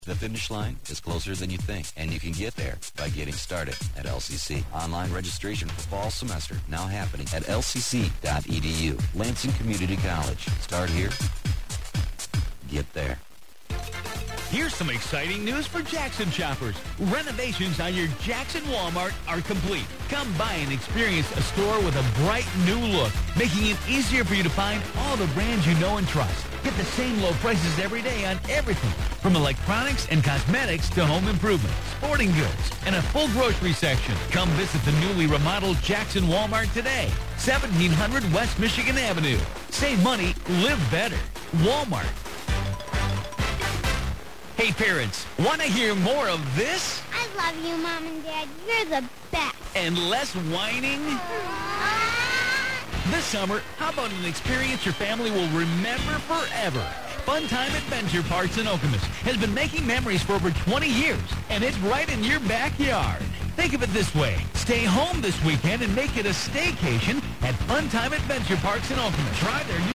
The finish line is closer than you think, and you can get there by getting started at LCC. Online registration for fall semester now happening at lcc.edu. Lansing Community College. Start here. Get there. Here's some exciting news for Jackson shoppers. Renovations on your Jackson Walmart are complete. Come by and experience a store with a bright new look, making it easier for you to find all the brands you know and trust. Get the same low prices every day on everything, from electronics and cosmetics to home improvement, sporting goods, and a full grocery section. Come visit the newly remodeled Jackson Walmart today, 1700 West Michigan Avenue. Save money, live better. Walmart. Hey parents, want to hear more of this? I love you, Mom and Dad. You're the best. And less whining? This summer, how about an experience your family will remember forever? Funtime Adventure Parks in Okemos has been making memories for over 20 years, and it's right in your backyard. Think of it this way. Stay home this weekend and make it a staycation at Funtime Adventure Parks in Okemos. Try their new